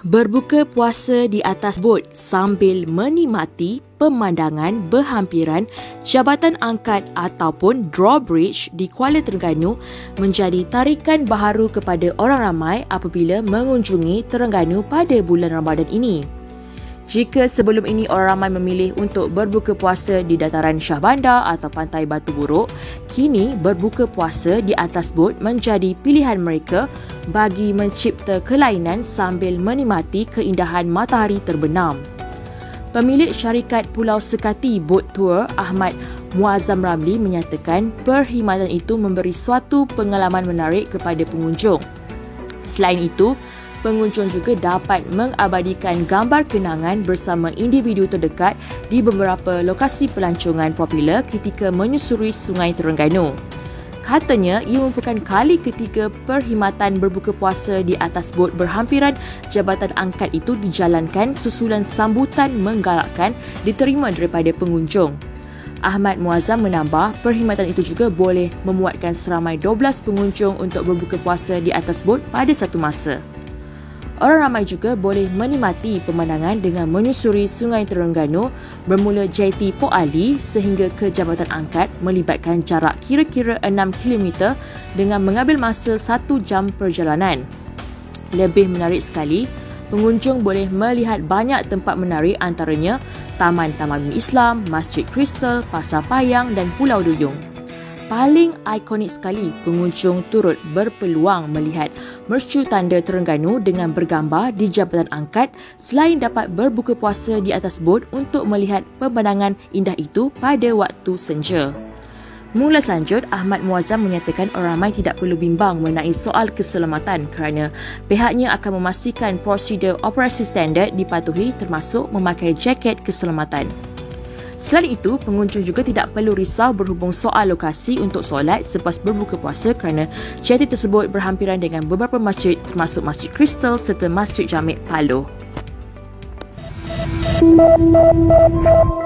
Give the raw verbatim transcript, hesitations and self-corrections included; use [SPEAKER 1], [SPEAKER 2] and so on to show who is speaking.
[SPEAKER 1] Berbuka puasa di atas bot sambil menikmati pemandangan berhampiran Jabatan Angkat ataupun drawbridge di Kuala Terengganu menjadi tarikan baharu kepada orang ramai apabila mengunjungi Terengganu pada bulan Ramadan ini. Jika sebelum ini orang ramai memilih untuk berbuka puasa di dataran Shah Bandar atau Pantai Batu Buruk, kini berbuka puasa di atas bot menjadi pilihan mereka bagi mencipta kelainan sambil menikmati keindahan matahari terbenam. Pemilik syarikat Pulau Sekati Boat Tour, Ahmad Muazzam Ramli, menyatakan perkhidmatan itu memberi suatu pengalaman menarik kepada pengunjung. Selain itu, pengunjung juga dapat mengabadikan gambar kenangan bersama individu terdekat di beberapa lokasi pelancongan popular ketika menyusuri Sungai Terengganu. Katanya, ia merupakan kali ketiga perkhidmatan berbuka puasa di atas bot berhampiran Jabatan Angkat itu dijalankan susulan sambutan menggalakkan diterima daripada pengunjung. Ahmad Muazzam menambah, perkhidmatan itu juga boleh memuatkan seramai dua belas pengunjung untuk berbuka puasa di atas bot pada satu masa. Orang ramai juga boleh menikmati pemandangan dengan menyusuri Sungai Terengganu bermula J T Port Ali sehingga ke Jabatan Angkat melibatkan jarak kira-kira enam kilometer dengan mengambil masa satu jam perjalanan. Lebih menarik sekali, pengunjung boleh melihat banyak tempat menarik antaranya Taman Tamadun Islam, Masjid Kristal, Pasar Payang dan Pulau Duyung. Paling ikonik sekali, pengunjung turut berpeluang melihat mercu tanda Terengganu dengan bergambar di Jabatan Angkat selain dapat berbuka puasa di atas bot untuk melihat pemandangan indah itu pada waktu senja. Mula selanjut, Ahmad Muazzam menyatakan orang ramai tidak perlu bimbang mengenai soal keselamatan kerana pihaknya akan memastikan prosedur operasi standard dipatuhi termasuk memakai jaket keselamatan. Selain itu, pengunjung juga tidak perlu risau berhubung soal lokasi untuk solat selepas berbuka puasa kerana jetty tersebut berhampiran dengan beberapa masjid termasuk Masjid Kristal serta Masjid Jamek Paloh.